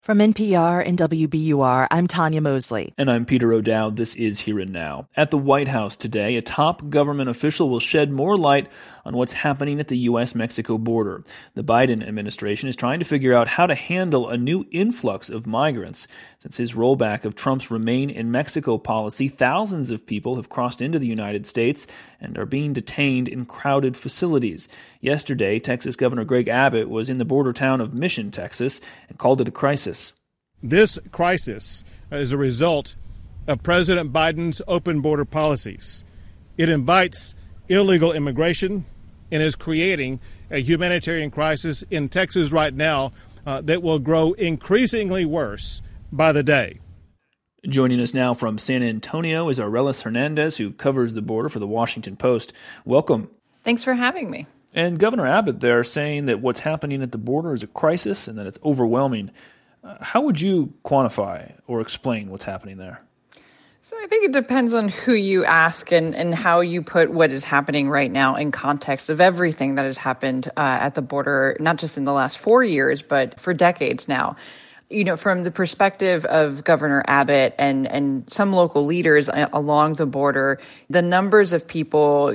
From NPR and WBUR, I'm Tanya Mosley. And I'm Peter O'Dowd. This is Here and Now. At the White House today, a top government official will shed more light on what's happening at the U.S.-Mexico border. The Biden administration is trying to figure out how to handle a new influx of migrants. Since his rollback of Trump's Remain in Mexico policy, thousands of people have crossed into the United States and are being detained in crowded facilities. Yesterday, Texas Governor Greg Abbott was in the border town of Mission, Texas, and called it a crisis. This crisis is a result of President Biden's open border policies. It invites illegal immigration and is creating a humanitarian crisis in Texas right now that will grow increasingly worse by the day. Joining us now from San Antonio is Arelis Hernandez, who covers the border for the Washington Post. Welcome. Thanks for having me. And Governor Abbott there saying that what's happening at the border is a crisis and that it's overwhelming. How would you quantify or explain what's happening there? So I think it depends on who you ask and how you put what is happening right now in context of everything that has happened at the border, not just in the last 4 years, but for decades now. You know, from the perspective of Governor Abbott and some local leaders along the border, the numbers of people,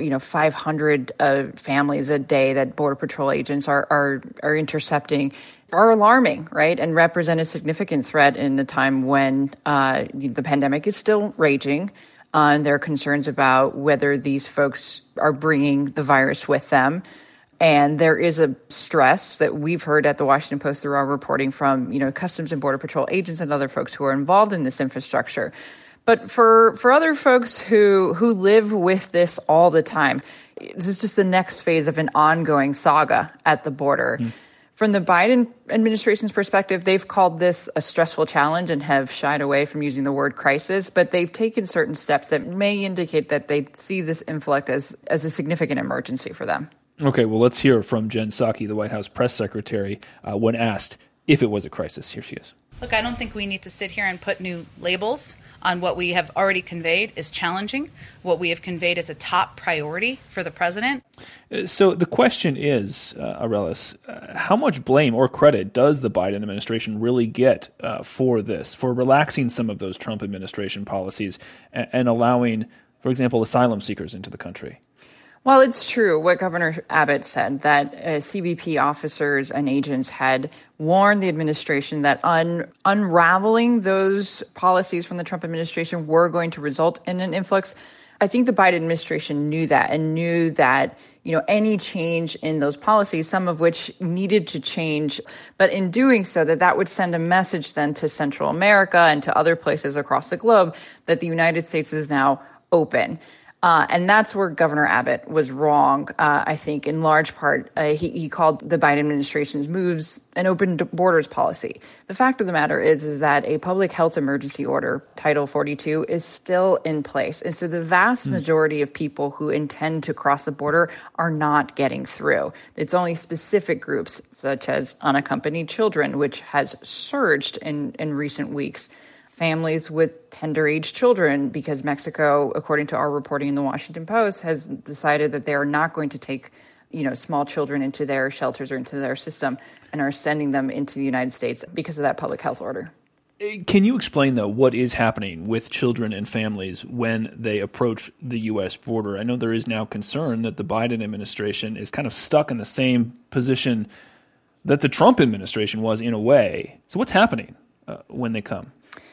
500 families a day that Border Patrol agents are intercepting are alarming, right? And represent a significant threat in a time when the pandemic is still raging. And there are concerns about whether these folks are bringing the virus with them. And there is a stress that we've heard at the Washington Post through our reporting from, Customs and Border Patrol agents and other folks who are involved in this infrastructure. But for other folks who live with this all the time, this is just the next phase of an ongoing saga at the border. From the Biden administration's perspective, they've called this a stressful challenge and have shied away from using the word crisis, but they've taken certain steps that may indicate that they see this influx as a significant emergency for them. Okay, well, let's hear from Jen Psaki, the White House press secretary, when asked if it was a crisis. Here she is. Look, I don't think we need to sit here and put new labels on what we have already conveyed is challenging. What we have conveyed is a top priority for the president. So the question is, Arelis, how much blame or credit does the Biden administration really get for this, for relaxing some of those Trump administration policies and allowing, for example, asylum seekers into the country? Well, it's true what Governor Abbott said, that CBP officers and agents had warned the administration that unraveling those policies from the Trump administration were going to result in an influx. I think the Biden administration knew that and knew that, any change in those policies, some of which needed to change, but in doing so, that would send a message then to Central America and to other places across the globe that the United States is now open. And that's where Governor Abbott was wrong, I think, in large part. He called the Biden administration's moves an open borders policy. The fact of the matter is that a public health emergency order, Title 42, is still in place. And so the vast majority of people who intend to cross the border are not getting through. It's only specific groups, such as unaccompanied children, which has surged in recent weeks. Families with tender-age children, because Mexico, according to our reporting in the Washington Post, has decided that they are not going to take, small children into their shelters or into their system and are sending them into the United States because of that public health order. Can you explain, though, what is happening with children and families when they approach the U.S. border? I know there is now concern that the Biden administration is kind of stuck in the same position that the Trump administration was in a way. So what's happening when they come?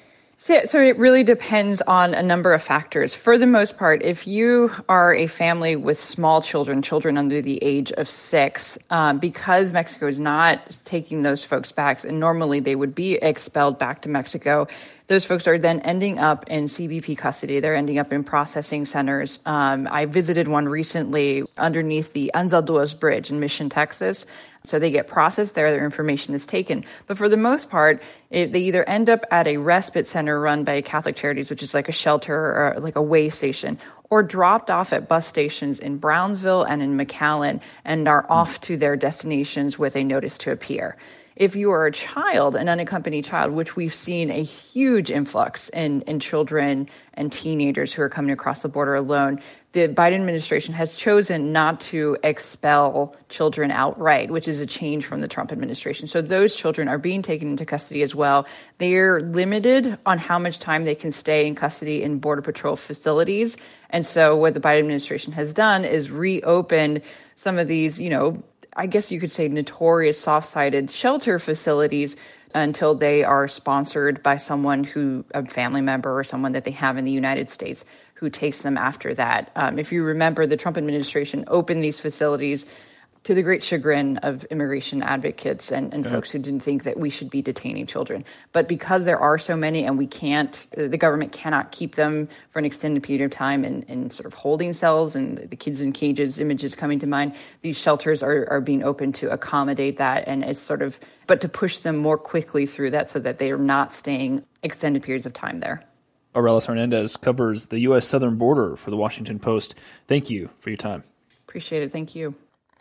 So it really depends on a number of factors. For the most part, if you are a family with small children under the age of 6, because Mexico is not taking those folks back, and normally they would be expelled back to Mexico, those folks are then ending up in CBP custody. They're ending up in processing centers. I visited one recently underneath the Anzalduas Bridge in Mission, Texas. So they get processed there, their information is taken. But for the most part, they either end up at a respite center run by Catholic Charities, which is like a shelter or like a way station, or dropped off at bus stations in Brownsville and in McAllen and are off to their destinations with a notice to appear. If you are a child, an unaccompanied child, which we've seen a huge influx in children and teenagers who are coming across the border alone, the Biden administration has chosen not to expel children outright, which is a change from the Trump administration. So those children are being taken into custody as well. They're limited on how much time they can stay in custody in Border Patrol facilities. And so what the Biden administration has done is reopened some of these, I guess you could say notorious soft-sided shelter facilities until they are sponsored by someone a family member or someone that they have in the United States who takes them after that. If you remember, the Trump administration opened these facilities to the great chagrin of immigration advocates and folks who didn't think that we should be detaining children. But because there are so many and the government cannot keep them for an extended period of time in sort of holding cells, and the kids in cages images coming to mind, these shelters are being opened to accommodate that, and it's but to push them more quickly through that so that they are not staying extended periods of time there. Arelis Hernandez covers the U.S. southern border for the Washington Post. Thank you for your time. Appreciate it. Thank you.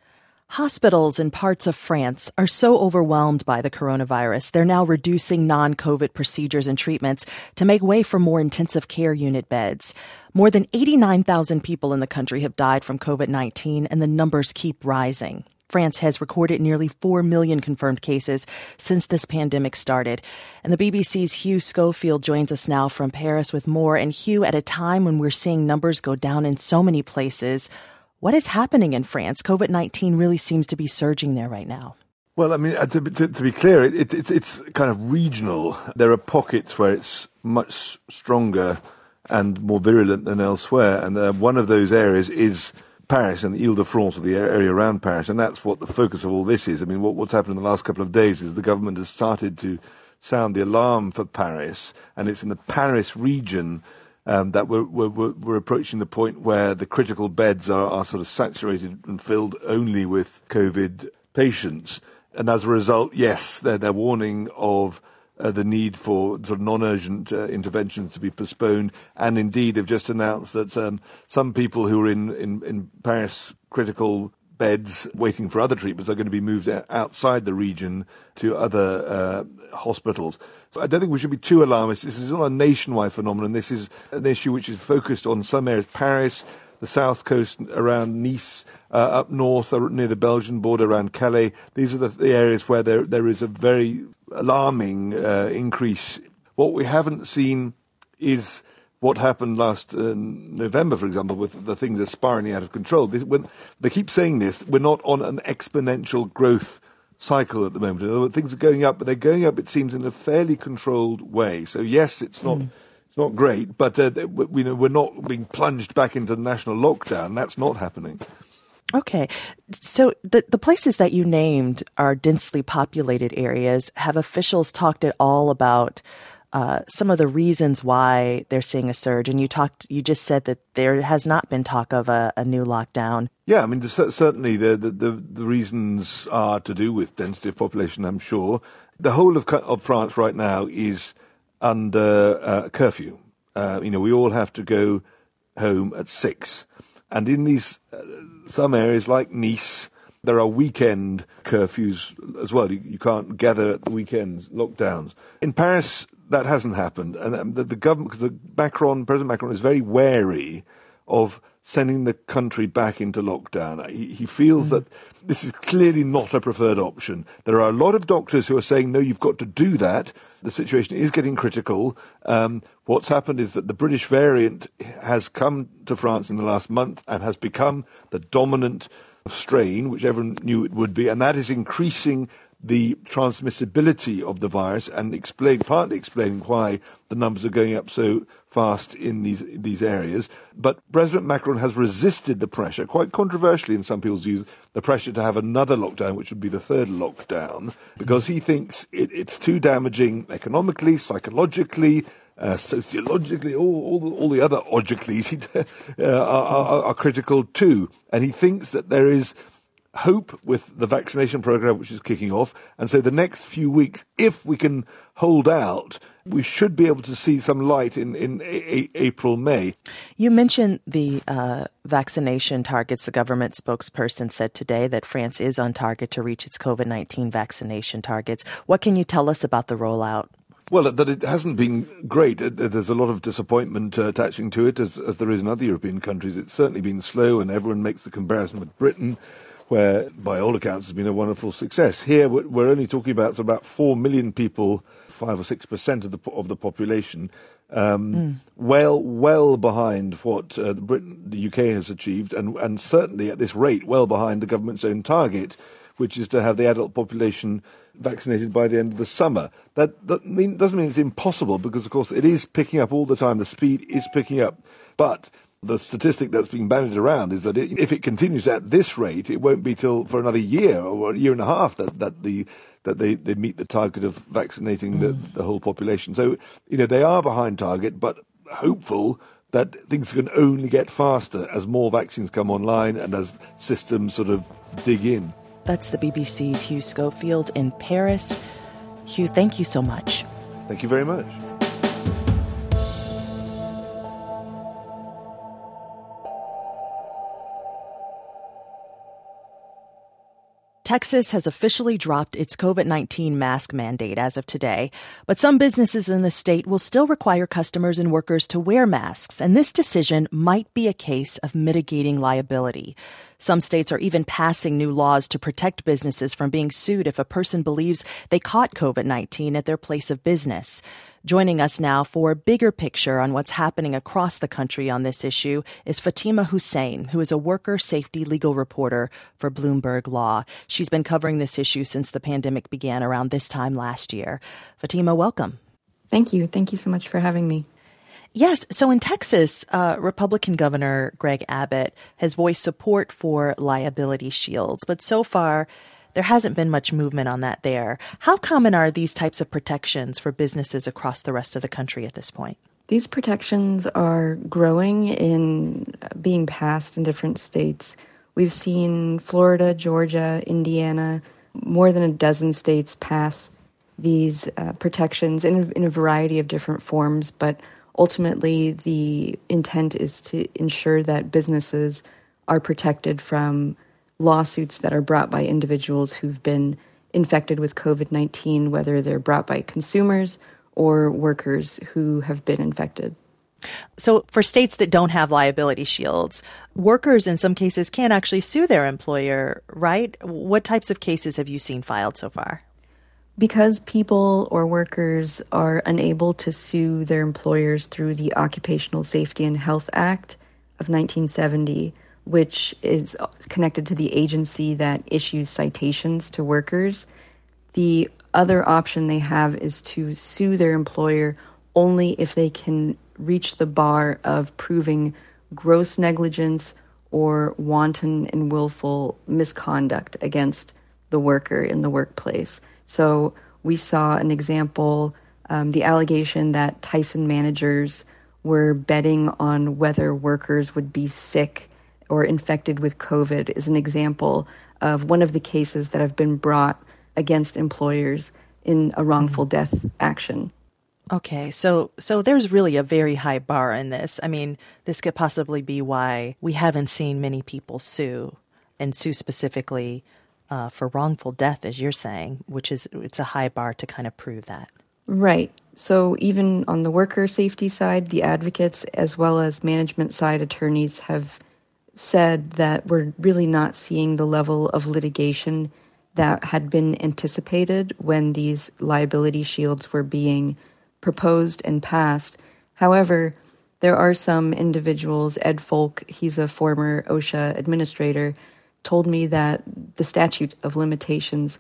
Hospitals in parts of France are so overwhelmed by the coronavirus, they're now reducing non-COVID procedures and treatments to make way for more intensive care unit beds. More than 89,000 people in the country have died from COVID-19, and the numbers keep rising. France has recorded nearly 4 million confirmed cases since this pandemic started. And the BBC's Hugh Schofield joins us now from Paris with more. And Hugh, at a time when we're seeing numbers go down in so many places, what is happening in France? COVID-19 really seems to be surging there right now. Well, I mean, to be clear, it's kind of regional. There are pockets where it's much stronger and more virulent than elsewhere. And one of those areas is Paris and the Ile-de-France, or the area around Paris, and that's what the focus of all this is. I mean, what's happened in the last couple of days is the government has started to sound the alarm for Paris, and it's in the Paris region that we're approaching the point where the critical beds are sort of saturated and filled only with COVID patients. And as a result, yes, they're warning of the need for sort of non-urgent interventions to be postponed. And indeed, they've just announced that some people who are in Paris critical beds waiting for other treatments are going to be moved outside the region to other hospitals. So I don't think we should be too alarmist. This is not a nationwide phenomenon. This is an issue which is focused on some areas. Paris, the south coast around Nice, up north near the Belgian border around Calais. These are the areas where there is a very alarming increase. What we haven't seen is what happened last November, for example, with the things that are spiraling out of control. When they keep saying this, we're not on an exponential growth cycle at the moment. In other words, things are going up, but they're going up, it seems, in a fairly controlled way. So yes, it's not great, but we're not being plunged back into national lockdown. That's not happening. Okay. So the places that you named are densely populated areas. Have officials talked at all about some of the reasons why they're seeing a surge? And you just said that there has not been talk of a new lockdown. Yeah, I mean, certainly the reasons are to do with density of population, I'm sure. The whole of France right now is under curfew. We all have to go home at 6. And in these some areas like Nice, there are weekend curfews as well. You can't gather at the weekends, lockdowns. In Paris, that hasn't happened. And the government, President Macron is very wary of sending the country back into lockdown. He feels that this is clearly not a preferred option. There are a lot of doctors who are saying, no, you've got to do that. The situation is getting critical. What's happened is that the British variant has come to France in the last month and has become the dominant strain, which everyone knew it would be, and that is increasing the transmissibility of the virus and partly explaining why the numbers are going up so fast in these areas. But President Macron has resisted the pressure, quite controversially in some people's views, the pressure to have another lockdown, which would be the third lockdown, because he thinks it's too damaging economically, psychologically, sociologically, all the other logicallys are critical too. And he thinks that there is hope with the vaccination program, which is kicking off. And so the next few weeks, if we can hold out, we should be able to see some light in April, May. You mentioned the vaccination targets. The government spokesperson said today that France is on target to reach its COVID-19 vaccination targets. What can you tell us about the rollout? Well, that it hasn't been great. There's a lot of disappointment attaching to it, as there is in other European countries. It's certainly been slow, and everyone makes the comparison with Britain, where, by all accounts, has been a wonderful success. Here, we're only talking about about 4 million people, 5 or 6% of the population, well behind what the UK has achieved, and certainly at this rate, well behind the government's own target, which is to have the adult population vaccinated by the end of the summer. That doesn't mean it's impossible, because, of course, it is picking up all the time. The speed is picking up. But the statistic that's being bandied around is that if it continues at this rate, it won't be till for another year or a year and a half that they meet the target of vaccinating the whole population. So, they are behind target, but hopeful that things can only get faster as more vaccines come online and as systems sort of dig in. That's the BBC's Hugh Schofield in Paris. Hugh, thank you so much. Thank you very much. Texas has officially dropped its COVID-19 mask mandate as of today, but some businesses in the state will still require customers and workers to wear masks, and this decision might be a case of mitigating liability. Some states are even passing new laws to protect businesses from being sued if a person believes they caught COVID-19 at their place of business. Joining us now for a bigger picture on what's happening across the country on this issue is Fatima Hussein, who is a worker safety legal reporter for Bloomberg Law. She's been covering this issue since the pandemic began around this time last year. Fatima, welcome. Thank you. Thank you so much for having me. Yes. So in Texas, Republican Governor Greg Abbott has voiced support for liability shields, but so far there hasn't been much movement on that there. How common are these types of protections for businesses across the rest of the country at this point? These protections are growing in being passed in different states. We've seen Florida, Georgia, Indiana, more than a dozen states pass these protections in a variety of different forms, but ultimately the intent is to ensure that businesses are protected from lawsuits that are brought by individuals who've been infected with COVID-19, whether they're brought by consumers or workers who have been infected. So for states that don't have liability shields, workers in some cases can't actually sue their employer, right? What types of cases have you seen filed so far? Because people or workers are unable to sue their employers through the Occupational Safety and Health Act of 1970, which is connected to the agency that issues citations to workers, the other option they have is to sue their employer only if they can reach the bar of proving gross negligence or wanton and willful misconduct against the worker in the workplace. So we saw an example, the allegation that Tyson managers were betting on whether workers would be sick or infected with COVID is an example of one of the cases that have been brought against employers in a wrongful death action. Okay, so there's really a very high bar in this. I mean, this could possibly be why we haven't seen many people sue, and sue specifically for wrongful death, as you're saying, it's a high bar to kind of prove that. Right. So even on the worker safety side, the advocates as well as management side attorneys have said that we're really not seeing the level of litigation that had been anticipated when these liability shields were being proposed and passed. However, there are some individuals, Ed Folk, he's a former OSHA administrator, told me that the statute of limitations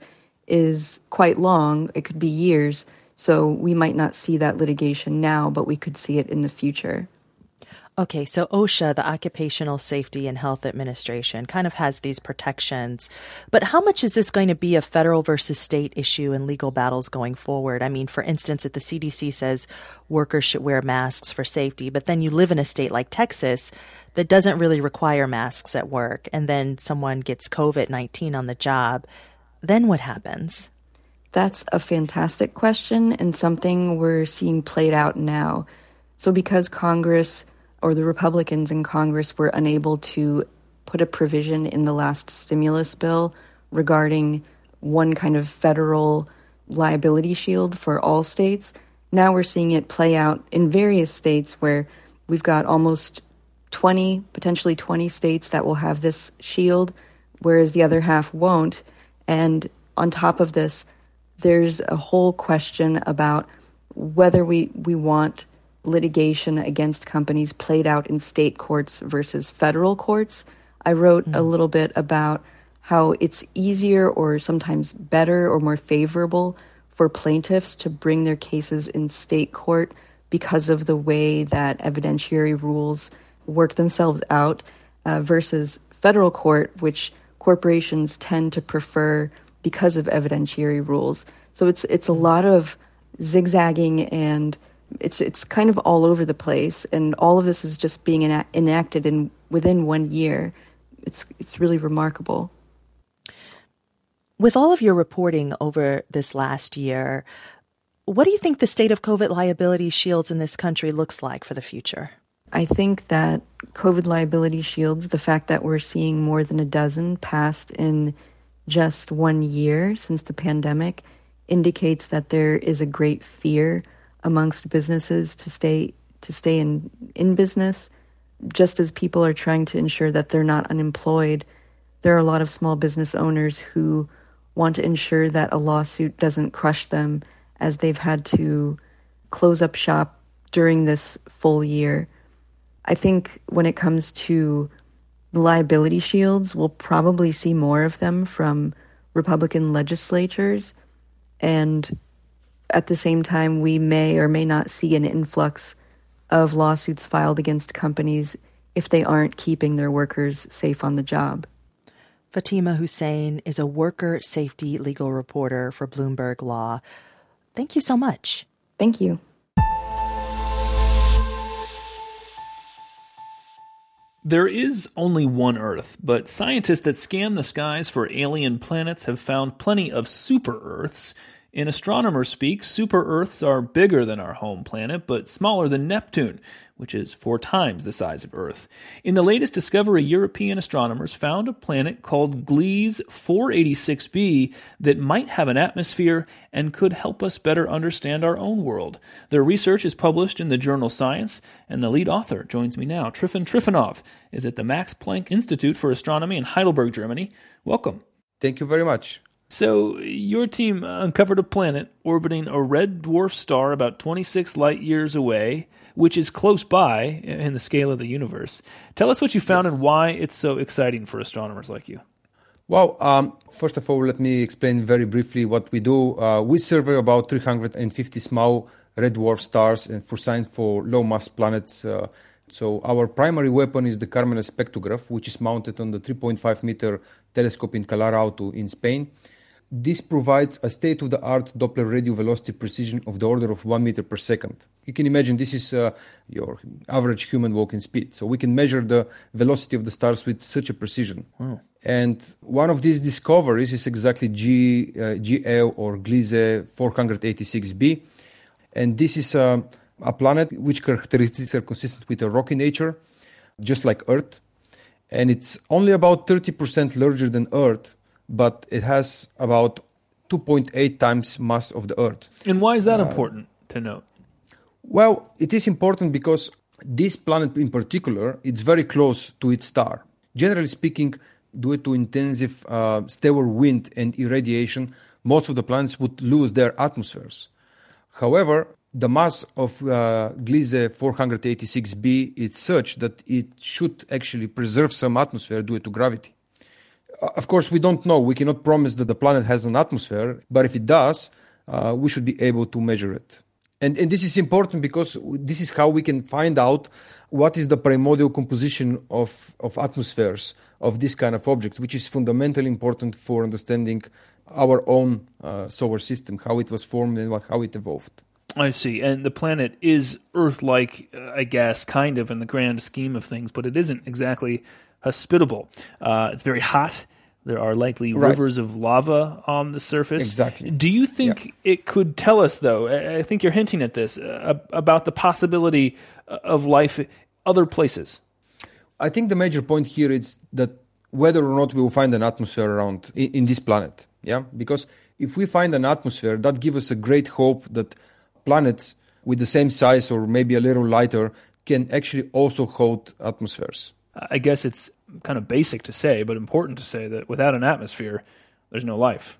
is quite long. It could be years. So we might not see that litigation now, but we could see it in the future. Okay, so OSHA, the Occupational Safety and Health Administration, kind of has these protections. But how much is this going to be a federal versus state issue in legal battles going forward? I mean, for instance, if the CDC says workers should wear masks for safety, but then you live in a state like Texas that doesn't really require masks at work, and then someone gets COVID-19 on the job, then what happens? That's a fantastic question and something we're seeing played out now. So because Congress, or the Republicans in Congress, were unable to put a provision in the last stimulus bill regarding one kind of federal liability shield for all states, now we're seeing it play out in various states where we've got almost 20, potentially 20 states that will have this shield, whereas the other half won't. And on top of this, there's a whole question about whether we want litigation against companies played out in state courts versus federal courts. I wrote a little bit about how it's easier or sometimes better or more favorable for plaintiffs to bring their cases in state court because of the way that evidentiary rules work themselves out versus federal court, which corporations tend to prefer because of evidentiary rules. So it's a lot of zigzagging, and it's kind of all over the place, and all of this is just being enacted within 1 year. It's really remarkable. With all of your reporting over this last year, what do you think the state of COVID liability shields in this country looks like for the future? I think that COVID liability shields, the fact that we're seeing more than a dozen passed in just 1 year since the pandemic, indicates that there is a great fear amongst businesses to stay in business. Just as people are trying to ensure that they're not unemployed, there are a lot of small business owners who want to ensure that a lawsuit doesn't crush them as they've had to close up shop during this full year. I think when it comes to liability shields, we'll probably see more of them from Republican legislatures, and at the same time, we may or may not see an influx of lawsuits filed against companies if they aren't keeping their workers safe on the job. Fatima Hussein is a worker safety legal reporter for Bloomberg Law. Thank you so much. Thank you. There is only one Earth, but scientists that scan the skies for alien planets have found plenty of super-Earths. In astronomer speak, super-Earths are bigger than our home planet, but smaller than Neptune, which is 4 times the size of Earth. In the latest discovery, European astronomers found a planet called Gliese 486b that might have an atmosphere and could help us better understand our own world. Their research is published in the journal Science, and the lead author joins me now. Trifon Trifonov is at the Max Planck Institute for Astronomy in Heidelberg, Germany. Welcome. Thank you very much. So, your team uncovered a planet orbiting a red dwarf star about 26 light years away, which is close by in the scale of the universe. Tell us what you found and why it's so exciting for astronomers like you. Well, first of all, let me explain very briefly what we do. We survey about 350 small red dwarf stars and for science for low-mass planets. So our primary weapon is the Carmel spectrograph, which is mounted on the 3.5-meter telescope in Calar Alto in Spain. This provides a state-of-the-art Doppler radio velocity precision of the order of 1 meter per second. You can imagine this is your average human walking speed. So we can measure the velocity of the stars with such a precision. Wow. And one of these discoveries is exactly GL or Gliese 486b. And this is a planet which characteristics are consistent with a rocky nature, just like Earth. And it's only about 30% larger than Earth, but it has about 2.8 times mass of the Earth. And why is that important to note? Well, it is important because this planet in particular, it's very close to its star. Generally speaking, due to intensive stellar wind and irradiation, most of the planets would lose their atmospheres. However, the mass of Gliese 486b is such that it should actually preserve some atmosphere due to gravity. Of course, we don't know. We cannot promise that the planet has an atmosphere, but if it does, we should be able to measure it. And this is important because this is how we can find out what is the primordial composition of atmospheres of this kind of objects, which is fundamentally important for understanding our own solar system, how it was formed and how it evolved. I see. And the planet is Earth-like, I guess, kind of in the grand scheme of things, but it isn't exactly hospitable. It's very hot. There are likely rivers of lava on the surface. Exactly. Do you think it could tell us, though, I think you're hinting at this, about the possibility of life other places? I think the major point here is that whether or not we will find an atmosphere around in this planet. Yeah, because if we find an atmosphere, that gives us a great hope that planets with the same size or maybe a little lighter can actually also hold atmospheres. I guess it's kind of basic to say, but important to say that without an atmosphere, there's no life.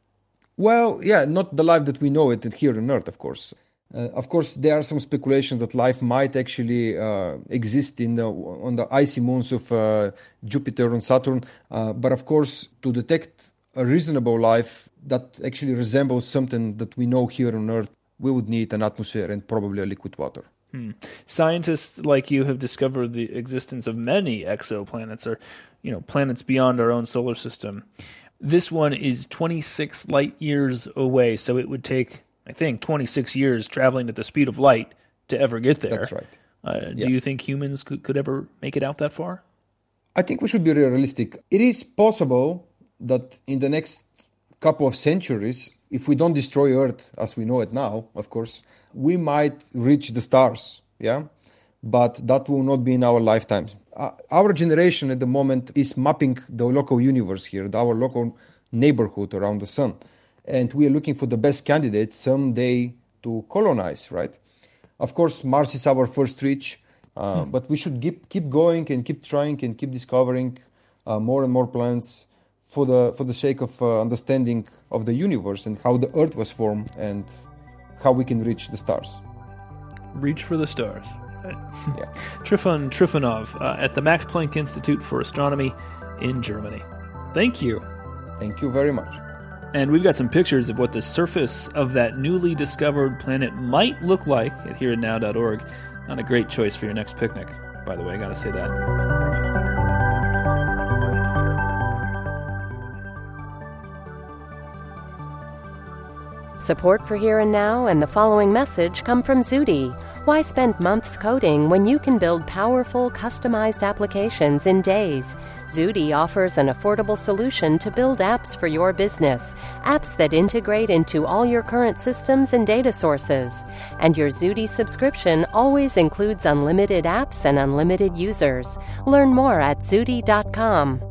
Well, yeah, not the life that we know it here on Earth, of course. Of course, there are some speculations that life might actually exist on the icy moons of Jupiter and Saturn. But of course, to detect a reasonable life that actually resembles something that we know here on Earth, we would need an atmosphere and probably a liquid water. Scientists like you have discovered the existence of many exoplanets, or planets beyond our own solar system. This one is 26 light years away, so it would take, I think, 26 years traveling at the speed of light to ever get there. That's right. Do you think humans could ever make it out that far? I think we should be realistic. It is possible that in the next couple of centuries, if we don't destroy Earth as we know it now, of course, we might reach the stars, yeah? But that will not be in our lifetime. Our generation at the moment is mapping the local universe here, our local neighborhood around the sun. And we are looking for the best candidates someday to colonize, right? Of course, Mars is our first reach, but we should keep going and keep trying and keep discovering more and more planets for the sake of understanding of the universe and how the Earth was formed and how we can reach the stars. Reach for the stars. Yeah. Trifon Trifonov at the Max Planck Institute for Astronomy in Germany. Thank you. Thank you very much. And we've got some pictures of what the surface of that newly discovered planet might look like at hereandnow.org. Not a great choice for your next picnic, by the way, I gotta say that. Support for Here and Now and the following message come from Zudi. Why spend months coding when you can build powerful, customized applications in days? Zudi offers an affordable solution to build apps for your business, apps that integrate into all your current systems and data sources. And your Zudi subscription always includes unlimited apps and unlimited users. Learn more at Zudi.com.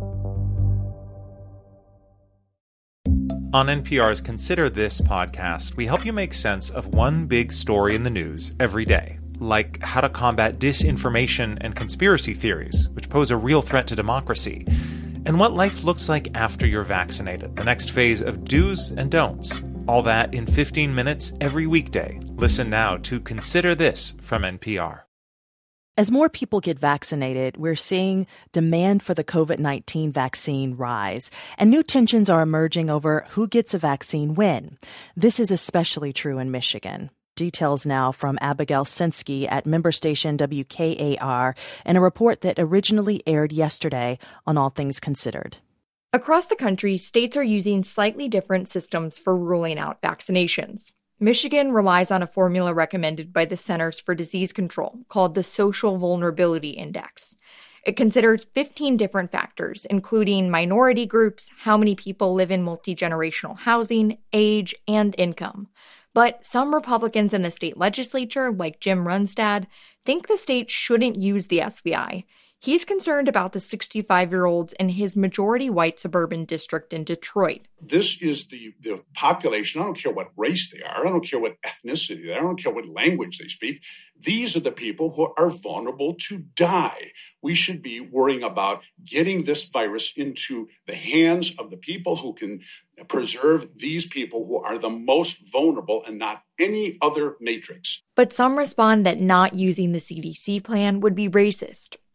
On NPR's Consider This podcast, we help you make sense of one big story in the news every day, like how to combat disinformation and conspiracy theories, which pose a real threat to democracy, and what life looks like after you're vaccinated, the next phase of do's and don'ts. All that in 15 minutes every weekday. Listen now to Consider This from NPR. As more people get vaccinated, we're seeing demand for the COVID-19 vaccine rise, and new tensions are emerging over who gets a vaccine when. This is especially true in Michigan. Details now from Abigail Sinsky at member station WKAR in a report that originally aired yesterday on All Things Considered. Across the country, states are using slightly different systems for ruling out vaccinations. Michigan relies on a formula recommended by the Centers for Disease Control called the Social Vulnerability Index. It considers 15 different factors, including minority groups, how many people live in multi-generational housing, age, and income. But some Republicans in the state legislature, like Jim Runstad, think the state shouldn't use the SVI. He's concerned about the 65-year-olds in his majority-white suburban district in Detroit. This is the population. I don't care what race they are. I don't care what ethnicity they are. I don't care what language they speak. These are the people who are vulnerable to die. We should be worrying about getting this virus into the hands of the people who can preserve these people who are the most vulnerable and not any other matrix. But some respond that not using the CDC plan would be racist.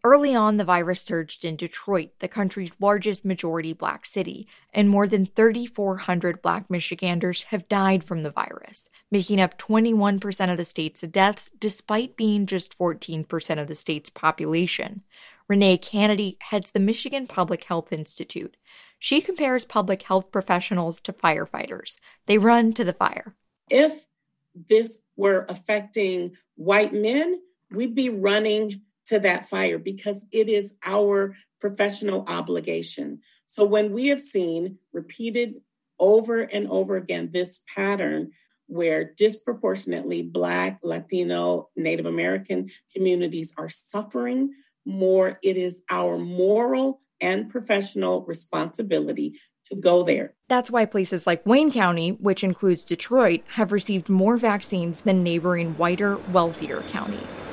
Early on, the virus surged in Detroit, the country's largest majority Black city, and more than 3,400 Black Michiganders have died from the virus, making up 21% of the state's deaths, despite being just 14% of the state's population. Renee Kennedy heads the Michigan Public Health Institute. She compares public health professionals to firefighters. They run to the fire. If this were affecting white men, we'd be running to that fire because it is our professional obligation. So when we have seen repeated over and over again this pattern where disproportionately Black, Latino, Native American communities are suffering more, it is our moral and professional responsibility to go there. That's why places like Wayne County, which includes Detroit, have received more vaccines than neighboring whiter, wealthier counties.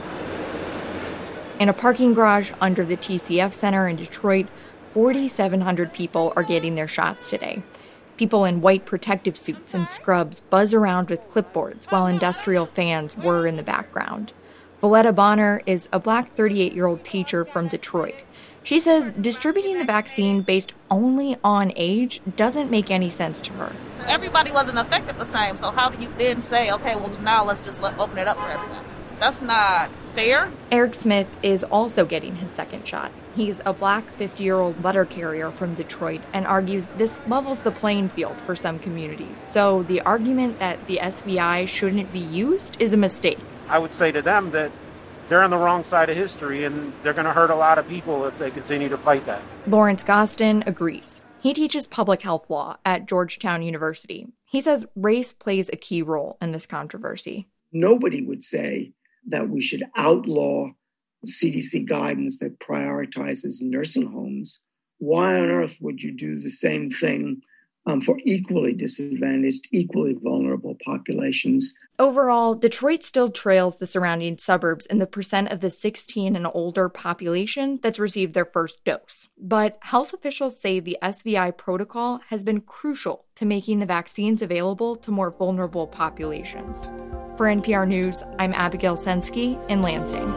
In a parking garage under the TCF Center in Detroit, 4,700 people are getting their shots today. People in white protective suits and scrubs buzz around with clipboards while industrial fans whir in the background. Valletta Bonner is a Black 38-year-old teacher from Detroit. She says distributing the vaccine based only on age doesn't make any sense to her. Everybody wasn't affected the same, so how do you then say, okay, well, now let's just open it up for everybody? That's not fair. Eric Smith is also getting his second shot. He's a Black 50-year-old letter carrier from Detroit and argues this levels the playing field for some communities. So the argument that the SVI shouldn't be used is a mistake. I would say to them that they're on the wrong side of history and they're going to hurt a lot of people if they continue to fight that. Lawrence Gostin agrees. He teaches public health law at Georgetown University. He says race plays a key role in this controversy. Nobody would say that we should outlaw CDC guidance that prioritizes nursing homes. Why on earth would you do the same thing for equally disadvantaged, equally vulnerable populations? Overall, Detroit still trails the surrounding suburbs in the percent of the 16 and older population that's received their first dose. But health officials say the SVI protocol has been crucial to making the vaccines available to more vulnerable populations. For NPR News, I'm Abigail Sensky in Lansing.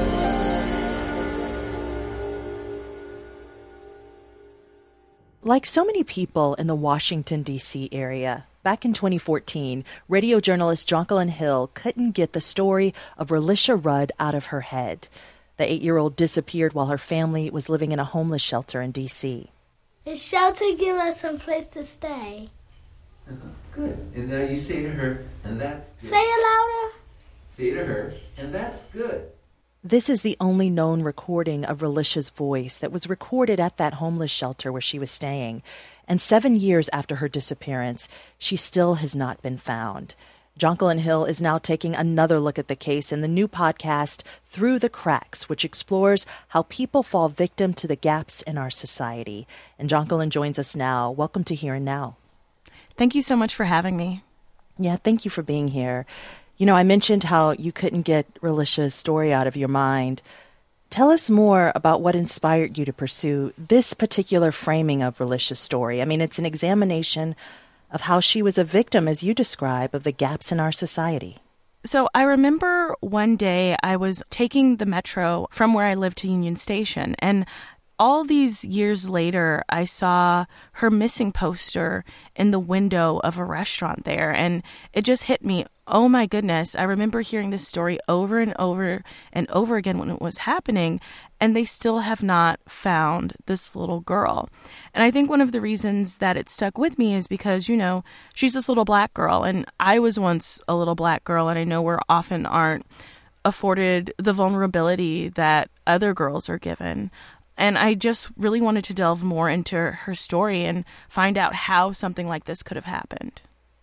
Like so many people in the Washington, D.C. area, back in 2014, radio journalist Jonquilyn Hill couldn't get the story of Relisha Rudd out of her head. The 8-year-old disappeared while her family was living in a homeless shelter in D.C. The shelter gave us some place to stay. Good. And now you say to her, and that's good. Say it louder. Say to her, and that's good. This is the only known recording of Relisha's voice that was recorded at that homeless shelter where she was staying. And 7 years after her disappearance, she still has not been found. Jonquilyn Hill is now taking another look at the case in the new podcast, Through the Cracks, which explores how people fall victim to the gaps in our society. And Jonquilyn joins us now. Welcome to Here and Now. Thank you so much for having me. Yeah, thank you for being here. You know, I mentioned how you couldn't get Relisha's story out of your mind. Tell us more about what inspired you to pursue this particular framing of Relisha's story. I mean, it's an examination of how she was a victim, as you describe, of the gaps in our society. So I remember one day I was taking the metro from where I lived to Union Station, and all these years later, I saw her missing poster in the window of a restaurant there, and it just hit me. Oh my goodness, I remember hearing this story over and over and over again when it was happening, and they still have not found this little girl. And I think one of the reasons that it stuck with me is because, you know, she's this little Black girl, and I was once a little Black girl, and I know we're often aren't afforded the vulnerability that other girls are given. And I just really wanted to delve more into her story and find out how something like this could have happened.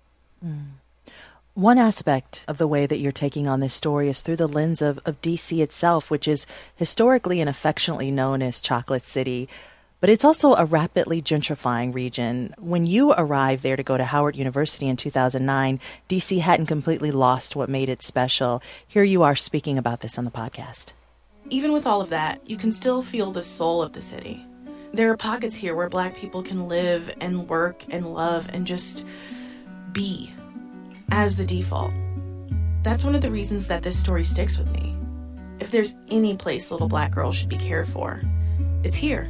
One aspect of the way that you're taking on this story is through the lens of D.C. itself, which is historically and affectionately known as Chocolate City. But it's also a rapidly gentrifying region. When you arrived there to go to Howard University in 2009, D.C. hadn't completely lost what made it special. Here you are speaking about this on the podcast. Even with all of that, you can still feel the soul of the city. There are pockets here where Black people can live and work and love and just be as the default. That's one of the reasons that this story sticks with me. if there's any place little black girls should be cared for, it's here.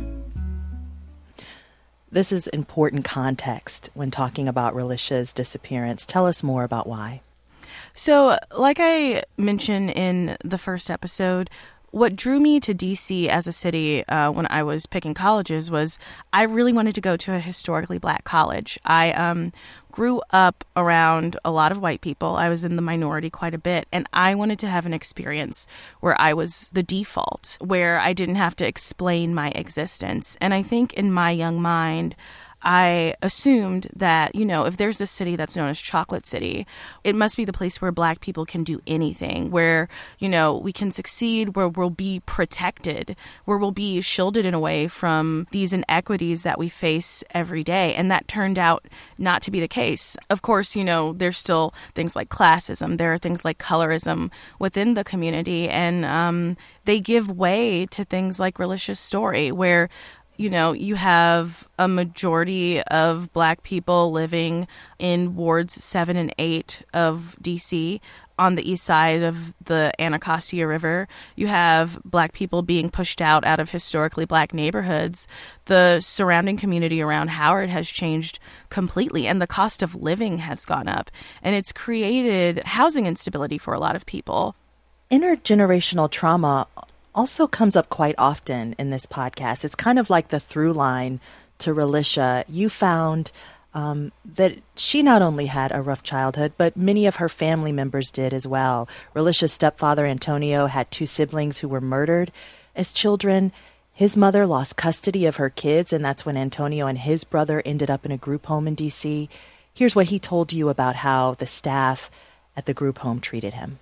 This is important context when talking about Relisha's disappearance. Tell us more about why. So, like I mentioned in the first episode, what drew me to D.C. as a city when I was picking colleges was I really wanted to go to a historically black college. I grew up around a lot of white people. I was in the minority quite a bit, and I wanted to have an experience where I was the default, where I didn't have to explain my existence. And I think in my young mind, I assumed that, if there's a city that's known as Chocolate City, it must be the place where black people can do anything, where, we can succeed, where we'll be protected, where we'll be shielded in a way from these inequities that we face every day. And that turned out not to be the case. Of course, there's still things like classism. There are things like colorism within the community. And they give way to things like Relisha's story, where you have a majority of black people living in wards 7 and 8 of D.C. on the east side of the Anacostia River. You have black people being pushed out of historically black neighborhoods. The surrounding community around Howard has changed completely, and the cost of living has gone up. And it's created housing instability for a lot of people. Intergenerational trauma also comes up quite often in this podcast. It's kind of like the through line to Relisha. You found that she not only had a rough childhood, but many of her family members did as well. Relisha's stepfather, Antonio, had 2 siblings who were murdered as children. His mother lost custody of her kids, and that's when Antonio and his brother ended up in a group home in D.C. Here's what he told you about how the staff at the group home treated him.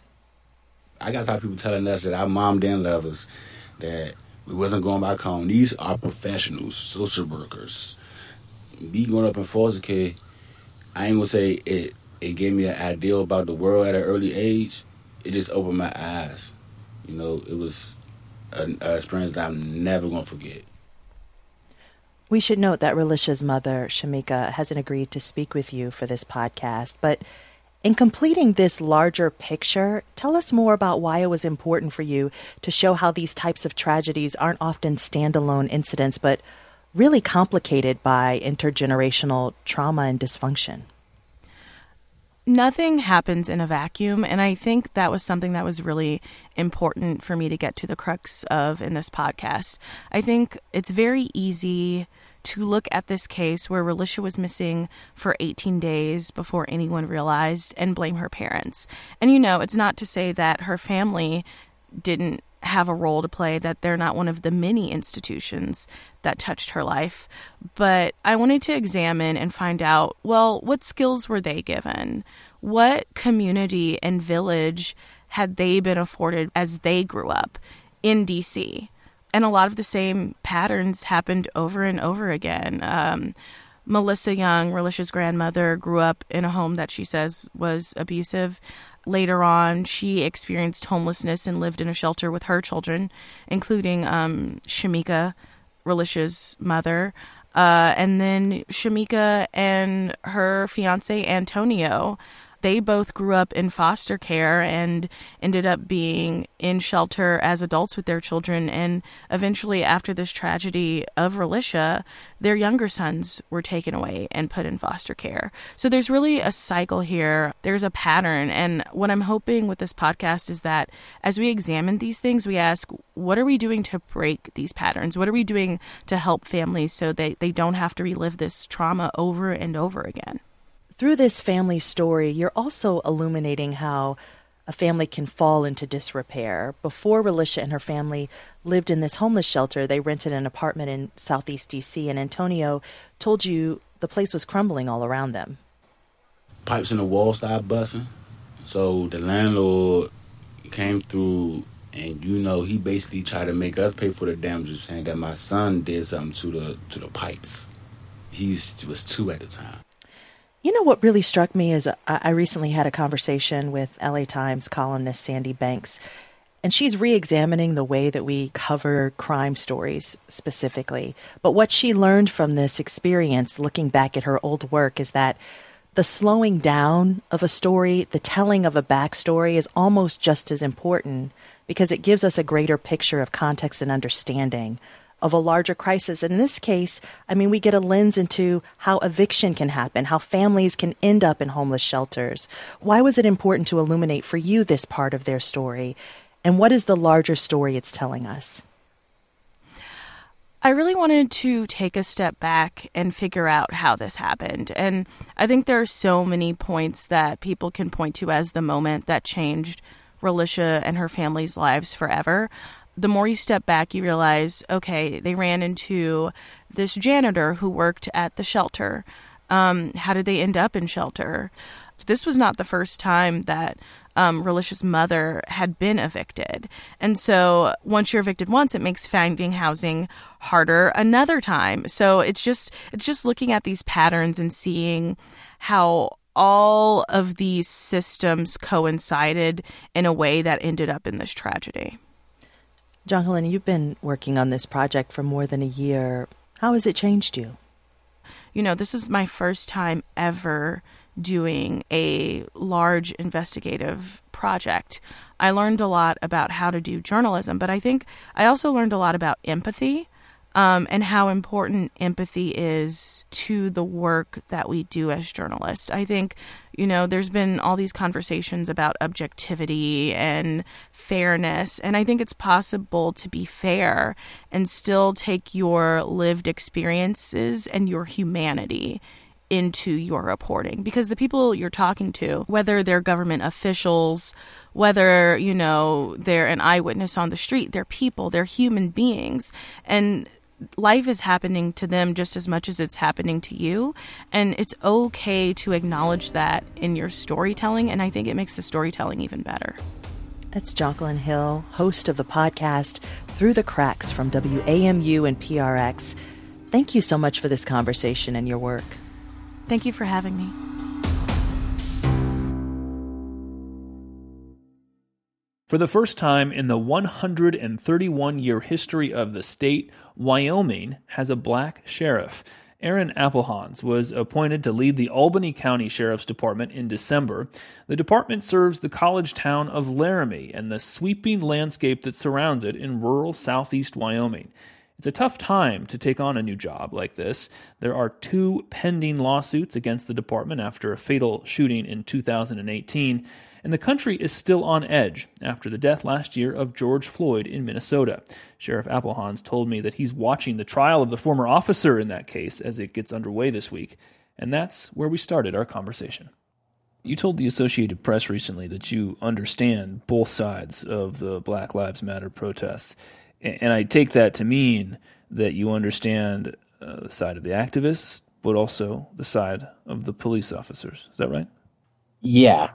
I got a lot of people telling us that our mom didn't love us, that we wasn't going back home. These are professionals, social workers. Me growing up in foster care, I ain't gonna say it gave me an idea about the world at an early age. It just opened my eyes. It was an experience that I'm never gonna forget. We should note that Relisha's mother, Shamika, hasn't agreed to speak with you for this podcast, but in completing this larger picture, tell us more about why it was important for you to show how these types of tragedies aren't often standalone incidents, but really complicated by intergenerational trauma and dysfunction. Nothing happens in a vacuum, and I think that was something that was really important for me to get to the crux of in this podcast. I think it's very easy to look at this case where Relisha was missing for 18 days before anyone realized and blame her parents. And, it's not to say that her family didn't have a role to play, that they're not one of the many institutions that touched her life. But I wanted to examine and find out, well, what skills were they given? What community and village had they been afforded as they grew up in D.C.? And a lot of the same patterns happened over and over again. Melissa Young, Relisha's grandmother, grew up in a home that she says was abusive. Later on, she experienced homelessness and lived in a shelter with her children, including Shamika, Relisha's mother. And then Shamika and her fiance, Antonio, they both grew up in foster care and ended up being in shelter as adults with their children. And eventually, after this tragedy of Relisha, their younger sons were taken away and put in foster care. So there's really a cycle here. There's a pattern. And what I'm hoping with this podcast is that as we examine these things, we ask, what are we doing to break these patterns? What are we doing to help families so that they don't have to relive this trauma over and over again? Through this family story, you're also illuminating how a family can fall into disrepair. Before Relisha and her family lived in this homeless shelter, they rented an apartment in Southeast D.C., and Antonio told you the place was crumbling all around them. Pipes in the wall started busting, so the landlord came through, and he basically tried to make us pay for the damages, saying that my son did something to the pipes. He was 2 at the time. What really struck me is I recently had a conversation with LA Times columnist Sandy Banks, and she's re-examining the way that we cover crime stories specifically. But what she learned from this experience, looking back at her old work, is that The slowing down of a story, the telling of a backstory is almost just as important because it gives us a greater picture of context and understanding of a larger crisis. In this case, we get a lens into how eviction can happen, how families can end up in homeless shelters. Why was it important to illuminate for you this part of their story? And what is the larger story it's telling us? I really wanted to take a step back and figure out how this happened. And I think there are so many points that people can point to as the moment that changed Relisha and her family's lives forever. The more you step back, you realize, okay, they ran into this janitor who worked at the shelter. How did they end up in shelter? This was not the first time that Relisha's mother had been evicted. And so once you're evicted once, it makes finding housing harder another time. So it's just looking at these patterns and seeing how all of these systems coincided in a way that ended up in this tragedy. Jacqueline, you've been working on this project for more than a year. How has it changed you? This is my first time ever doing a large investigative project. I learned a lot about how to do journalism, but I think I also learned a lot about empathy and how important empathy is to the work that we do as journalists. I think, there's been all these conversations about objectivity and fairness, and I think it's possible to be fair and still take your lived experiences and your humanity into your reporting, because the people you're talking to, whether they're government officials, whether, they're an eyewitness on the street, they're people, they're human beings, and life is happening to them just as much as it's happening to you. And it's okay to acknowledge that in your storytelling, and I think it makes the storytelling even better. That's Jacqueline Hill, host of the podcast Through the Cracks from WAMU and PRX. Thank you so much for this conversation and your work. Thank you for having me. For the first time in the 131-year history of the state, Wyoming has a black sheriff. Aaron Applehans was appointed to lead the Albany County Sheriff's Department in December. The department serves the college town of Laramie and the sweeping landscape that surrounds it in rural southeast Wyoming. It's a tough time to take on a new job like this. There are 2 pending lawsuits against the department after a fatal shooting in 2018, and the country is still on edge after the death last year of George Floyd in Minnesota. Sheriff Applehans told me that he's watching the trial of the former officer in that case as it gets underway this week, and that's where we started our conversation. You told the Associated Press recently that you understand both sides of the Black Lives Matter protests. And I take that to mean that you understand the side of the activists, but also the side of the police officers. Is that right? Yeah.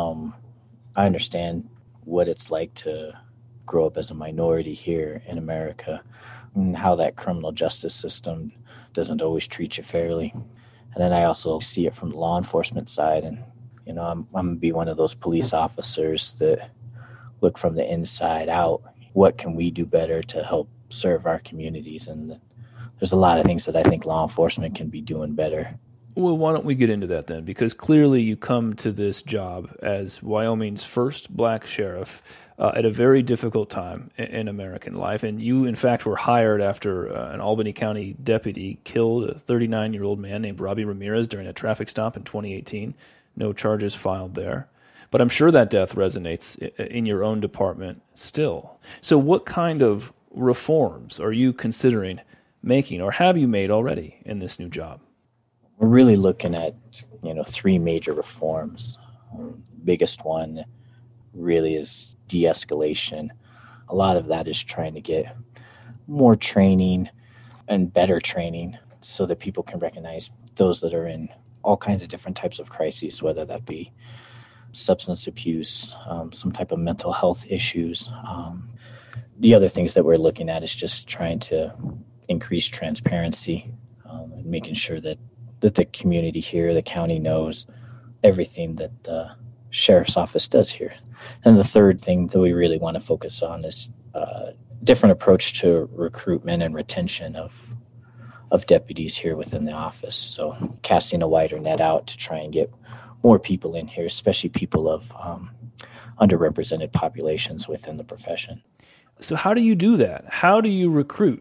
I understand what it's like to grow up as a minority here in America and how that criminal justice system doesn't always treat you fairly. And then I also see it from the law enforcement side. And, I'm going to be one of those police officers that look from the inside out. What can we do better to help serve our communities? And there's a lot of things that I think law enforcement can be doing better. Well, why don't we get into that then? Because clearly you come to this job as Wyoming's first black sheriff at a very difficult time in American life. And you, in fact, were hired after an Albany County deputy killed a 39-year-old man named Robbie Ramirez during a traffic stop in 2018. No charges filed there. But I'm sure that death resonates in your own department still. So what kind of reforms are you considering making, or have you made already in this new job? We're really looking at, 3 major reforms. The biggest one really is de-escalation. A lot of that is trying to get more training and better training so that people can recognize those that are in all kinds of different types of crises, whether that be substance abuse, some type of mental health issues. The other things that we're looking at is just trying to increase transparency and making sure that the community here, the county, knows everything that the sheriff's office does here. And the third thing that we really want to focus on is a different approach to recruitment and retention of of deputies here within the office. So casting a wider net out to try and get more people in here, especially people of underrepresented populations within the profession. So how do you do that? How do you recruit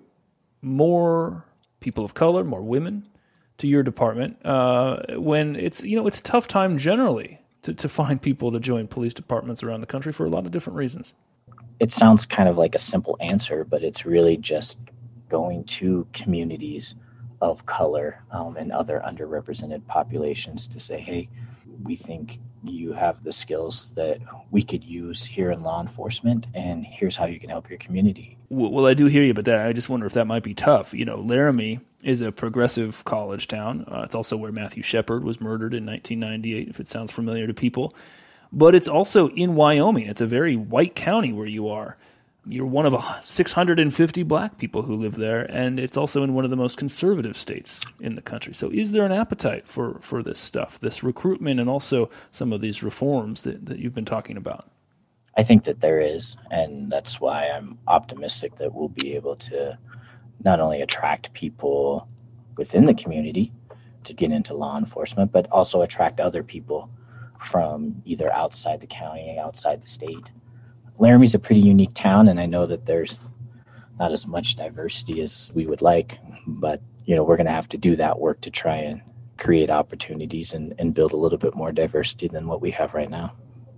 more people of color, more women to your department when it's a tough time generally to find people to join police departments around the country for a lot of different reasons? It sounds kind of like a simple answer, but it's really just going to communities of color and other underrepresented populations to say, hey, we think you have the skills that we could use here in law enforcement, and here's how you can help your community. Well, I do hear you, but I just wonder if that might be tough. Laramie is a progressive college town. It's also where Matthew Shepard was murdered in 1998, if it sounds familiar to people. But it's also in Wyoming. It's a very white county where you are. You're one of 650 black people who live there, and it's also in one of the most conservative states in the country. So is there an appetite for this stuff, this recruitment, and also some of these reforms that you've been talking about? I think that there is, and that's why I'm optimistic that we'll be able to not only attract people within the community to get into law enforcement, but also attract other people from either outside the county, outside the state. Laramie's a pretty unique town, and I know that there's not as much diversity as we would like, but we're going to have to do that work to try and create opportunities and build a little bit more diversity than what we have right now.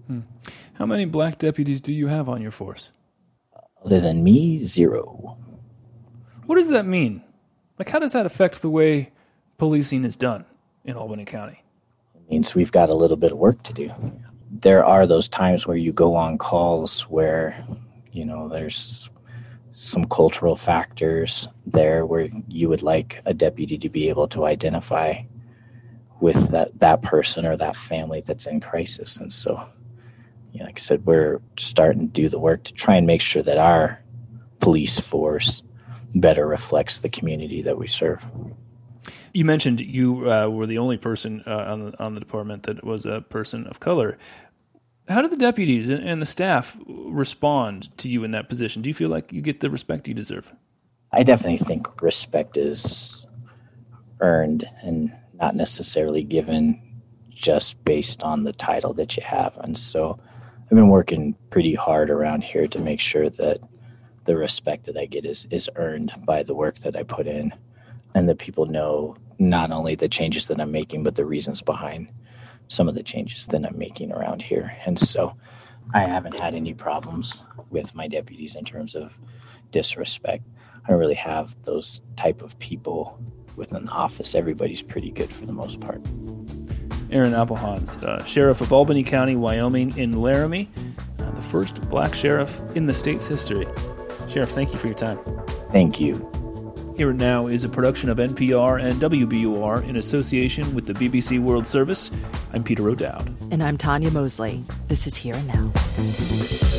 How many black deputies do you have on your force? Other than me, 0. What does that mean? How does that affect the way policing is done in Albany County? It means we've got a little bit of work to do. There are those times where you go on calls where, there's some cultural factors there where you would like a deputy to be able to identify with that person or that family that's in crisis. And so, like I said, we're starting to do the work to try and make sure that our police force better reflects the community that we serve. You mentioned you were the only person on the department that was a person of color. How do the deputies and the staff respond to you in that position? Do you feel like you get the respect you deserve? I definitely think respect is earned and not necessarily given just based on the title that you have. And so I've been working pretty hard around here to make sure that the respect that I get is earned by the work that I put in, and that people know not only the changes that I'm making, but the reasons behind some of the changes that I'm making around here. And so I haven't had any problems with my deputies in terms of disrespect. I don't really have those type of people within the office. Everybody's pretty good for the most part. Aaron Appelhans, Sheriff of Albany County, Wyoming in Laramie, the first black sheriff in the state's history. Sheriff, thank you for your time. Thank you. Here and Now is a production of NPR and WBUR in association with the BBC World Service. I'm Peter O'Dowd. And I'm Tanya Mosley. This is Here and Now.